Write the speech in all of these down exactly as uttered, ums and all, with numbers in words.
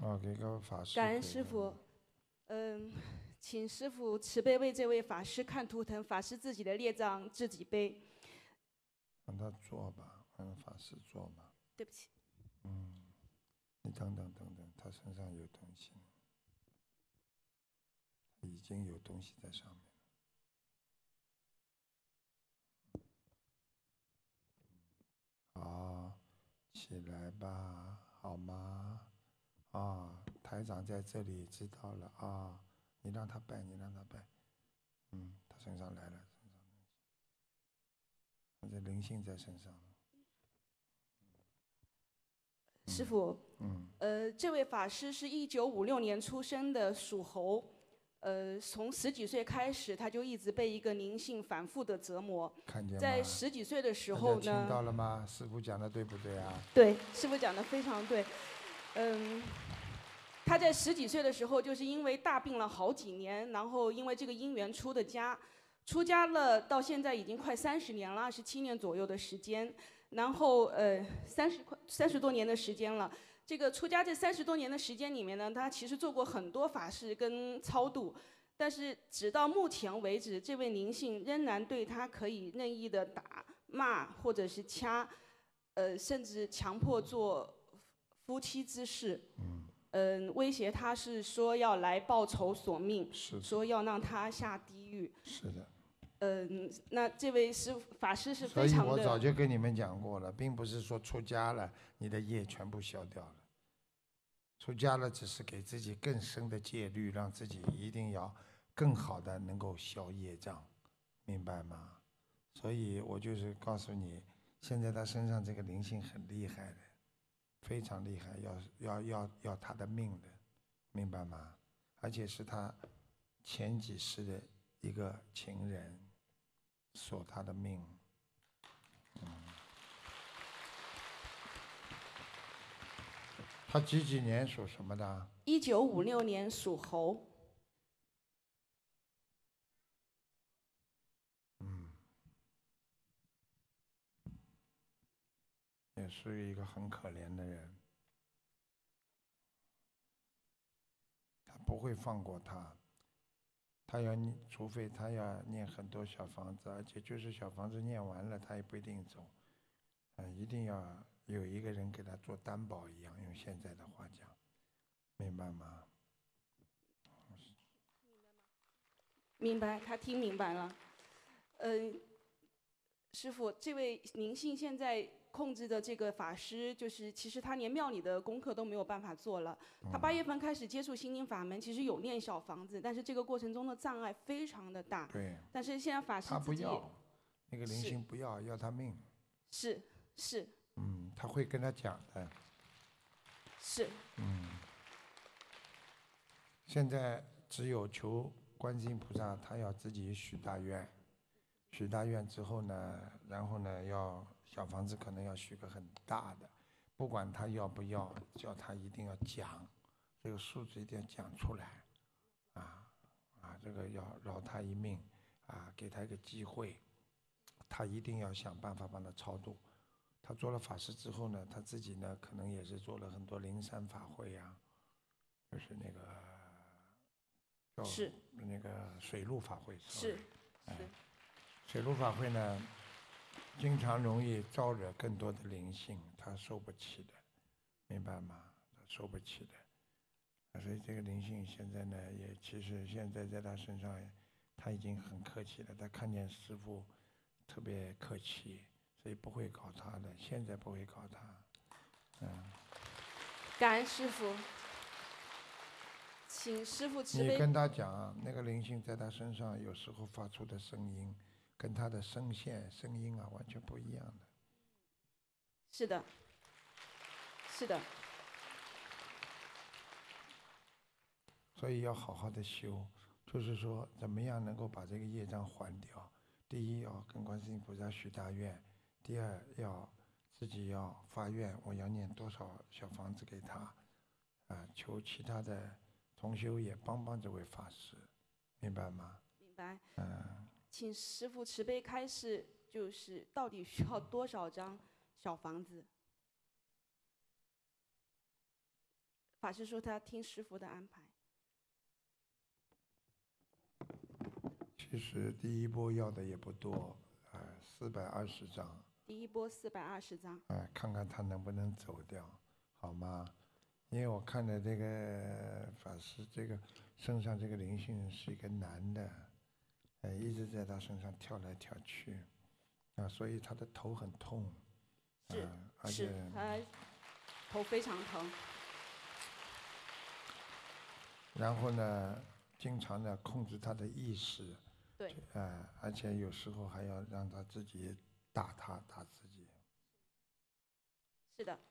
哦，给个法师。 感恩师父，嗯，请师父慈悲为这位法师看图腾，法师自己的业障自己背。 让他做吧，让法师做吧。 对不起。 嗯，你等等等等，他身上有东西，已经有东西在上面。好，起来吧，好吗？啊，台长在这里，知道了啊。你让他拜，你让他拜。嗯，他身上来了，身上东西，他这灵性在身上。 师父， 嗯， 呃，这位法师是一九五六年出生的，属猴。呃，从十几岁开始，他就一直被一个灵性反复的折磨。 看见吗？ 在十几岁的时候呢， 听到了吗？师父讲的对不对啊？ 对，师父讲的非常对。嗯，他在十几岁的时候，就是因为大病了好几年，然后因为这个因缘出的家，出家了到现在已经快三十年了，二十七年左右的时间。然后呃，三十快三十多年的时间了。这个出家这三十多年的时间里面呢，他其实做过很多法事跟超度，但是直到目前为止，这位灵性仍然对他可以任意的打骂或者是掐，呃，甚至强迫做夫妻之事。 嗯。 嗯，威胁他是说要来报仇索命， 是说要让他下地狱。 是的。 嗯，那这位师法师是所非常的。 以我早就跟你们讲过了，并不是说出家了，你的业全部消掉了。出家了只是给自己更深的戒律，让自己一定要更好的能够消业障，明白吗？所以我就是告诉你，现在他身上这个灵性很厉害的，非常厉害，要要要要他的命的，明白吗？而且是他前几世的一个情人索他的命。嗯，他几几年属什么的？ 一九五六年属猴。 嗯，也是一个很可怜的人，他不会放过他，他要念，除非他要念很多小房子，而且就是小房子念完了，他也不一定走，嗯，一定要有一个人给他做担保一样，用现在的话讲，明白吗？ 明白，他听明白了。嗯，师父，这位灵性现在控制的这个法师，就是其实他连庙里的功课都没有办法做了。他八月份开始接触心灵法门，其实有念小房子，但是这个过程中的障碍非常的大。 对。 但是现在法师他不自己要，那个灵性不要，要他命。 是是。 嗯，他会跟他讲的。 是。 嗯。现在只有求观世音菩萨，他要自己许大愿，许大愿之后呢，然后呢，要小房子可能要许个很大的，不管他要不要，叫他一定要讲，这个数字一定要讲出来，啊啊，这个要饶他一命，啊，给他一个机会，他一定要想办法帮他超度。他做了法师之后呢，他自己呢，可能也是做了很多灵山法会呀、啊，就是那个。 是那个水陆法会是哎， 是水陆法会呢，经常容易招惹更多的灵性，他受不起的，明白吗？他受不起的，所以这个灵性现在呢，也其实现在在他身上，他已经很客气了，他看见师父特别客气，所以不会搞他的，现在不会搞他，嗯。 感恩师父。请师父慈悲。 你跟他讲，那个灵性在他身上有时候发出的声音，跟他的声线、声音啊完全不一样的。 是的，是的。 所以要好好的修，就是说怎么样能够把这个业障还掉。第一要跟观世音菩萨许大愿，第二要自己要发愿，我要念多少小房子给他，啊，求其他的同修也帮帮这位法师，明白吗？ 明白。 嗯。 请师父慈悲开示，就是到底需要多少张小房子？ 法师说他听师父的安排。 其实第一波要的也不多，哎、呃，四百二十张。 第一波四百二十张。 哎、呃，看看他能不能走掉，好吗？因为我看的这个法师，这个身上这个灵性是一个男的，呃，一直在他身上跳来跳去，啊，所以他的头很痛。 是、 呃、而是， 且他头非常疼。 然后呢，经常的控制他的意识。 对。 啊、呃，而且有时候还要让他自己打他，打自己。 是的。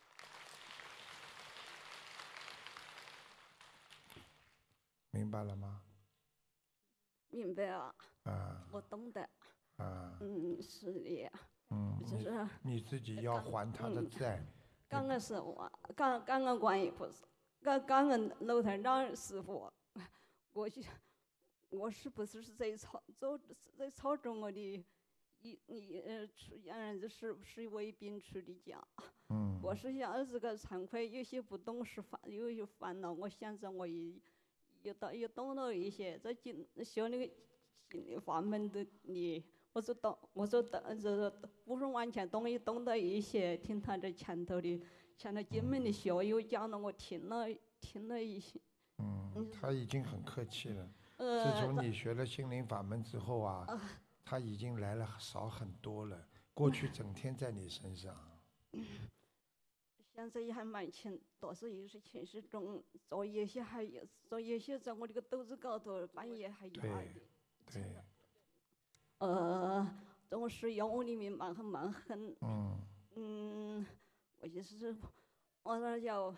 明白了吗？ 明白了。 啊。 我懂得。 啊。 嗯，是的。 嗯。 就是你自己要还他的债。嗯、 感恩师傅，感感恩观音菩萨，感感恩楼台长师傅。我去，我是不是在操走在操着我的一一呃出原来是是为病出的家。 嗯。 我是想儿子个惭愧，有些不懂事烦，有些烦恼，我现在我也也懂也懂了一些，在进学那个心理法门的你。我就懂，我就懂，就是不是完全懂，也懂得一些。听他这前头的，前头经文的学友讲了，我听了听了一些。 嗯，他已经很客气了。 呃， 自从你学了心灵法门之后啊，呃、他已经来了少很多了。过去整天在你身上。 嗯、现在也还蛮轻，多少也是情绪中，做一些还有做一些在我这个肚子高头，半夜还压的。 对。对。 呃，总是要我里面蛮很蛮很。 嗯。 嗯，我就是我那叫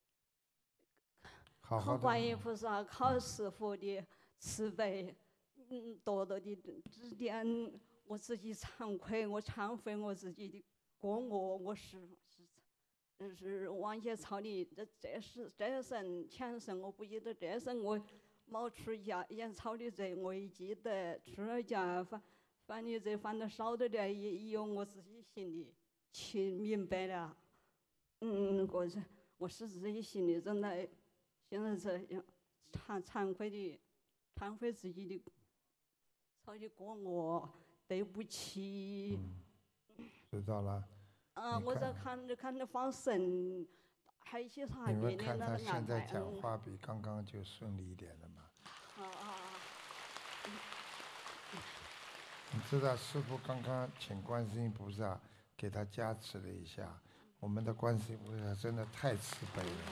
靠观音菩萨，靠师父的慈悲，嗯，多多的指点。我自己惭愧，我忏悔我自己的过我，我是是是往前操的。这这是这生前生我不记得，这生我没出家，也操的罪我也记得。出了家反反正这犯的少的点，也有我自己心里清明白了。嗯，我是我是自己心里真的现在这样惭惭愧的忏悔自己的操的过我，对不起。 嗯、知道了。 啊，我在看着看着放生，还有些啥你们看他的现在讲话比刚刚就顺利一点了嘛？ 啊啊啊！ 你知道师父刚刚请观世音菩萨给他加持了一下，我们的观世音菩萨真的太慈悲了。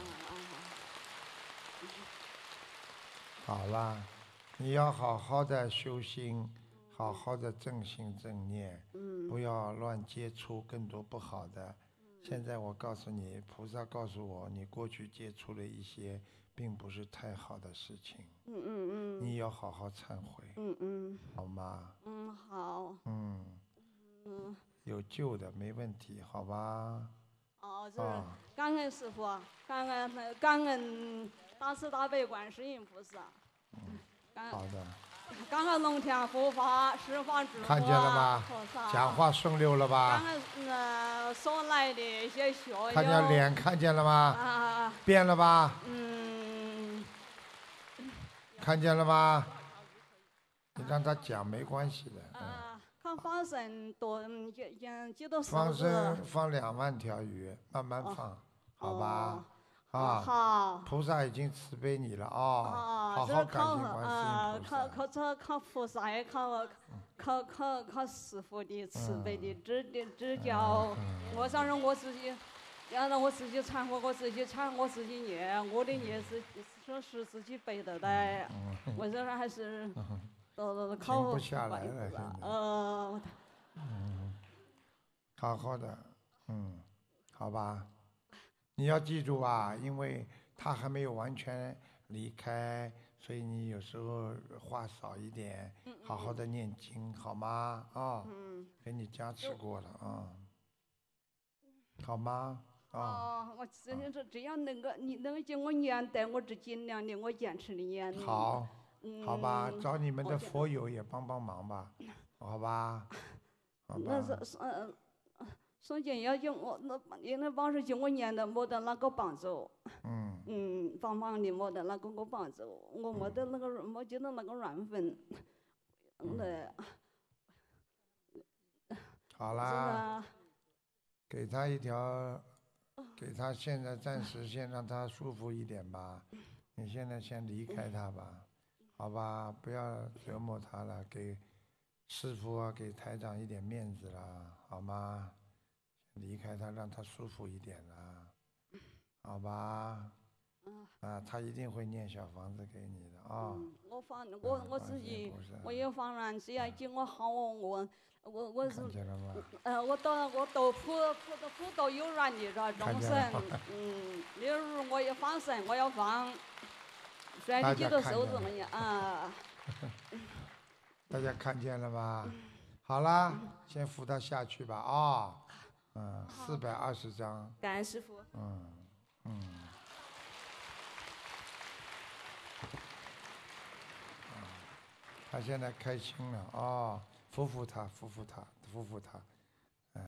好啦，你要好好的修心，好好的正心正念，不要乱接触更多不好的。现在我告诉你，菩萨告诉我，你过去接触了一些并不是太好的事情。 嗯嗯嗯。 你要好好忏悔。 嗯嗯。 好吗？ 嗯，好。 嗯。 嗯。 有救的，没问题，好吧？ 哦，这是感恩师父，感恩感恩大慈大悲观世音菩萨。 嗯。好的。 感恩龙天护法释法之佛。 看见了吗？讲话顺溜了吧？ 感恩呃所来的一些学友。 看见脸看见了吗？ 啊。 变了吧？ 嗯。 看见了吗？你让他讲没关系的。 啊，看放生多，也也几多放生放两万条鱼，慢慢放，好吧？啊。 好。 菩萨已经慈悲你了啊！好好感谢观世音菩萨。 靠靠这靠菩萨，也靠靠靠靠师父的慈悲的指点指教。我想让我自己，要让我自己忏悔，我自己忏，我自己念，我的念是说是自己背的的。我这还是。 停不下来了，现在。 呃。 嗯，好好的，嗯，好吧。你要记住啊，因为他还没有完全离开，所以你有时候话少一点，好好的念经，好吗？啊。嗯。给你加持过了啊。好吗？啊。 哦，我只能说这样能够，你能够叫我念的，我只尽量的，我坚持的念。 好。好吧，找你们的佛友也帮帮忙吧，好吧？好吧。 那是嗯，宋姐要叫我那，你那帮是叫我念的，没得那个帮助。 嗯。 嗯，帮帮你我的那个我房子，我没得那个没记得那个软粉，那好是啦， 吧？ 给他一条，给他现在暂时先让他舒服一点吧。你现在先离开他吧，好吧？不要折磨他了，给师傅啊，给台长一点面子啦，好吗？离开他，让他舒服一点啦，好吧？啊，他一定会念小房子给你的啊。 嗯，我放我我自己我也放然，只要经我好我我我我是看见了吗？ 呃我都我都铺铺都铺都有软的了，众看见生了， 嗯，例如我也放生，我要放，虽然大你记得家看见了收着呢啊， 大家看见了吧？好啦，先扶他下去吧啊。嗯，四百二十张。 感恩师傅。 嗯嗯。他现在开心了啊、哦！扶扶他，扶扶他，扶扶他。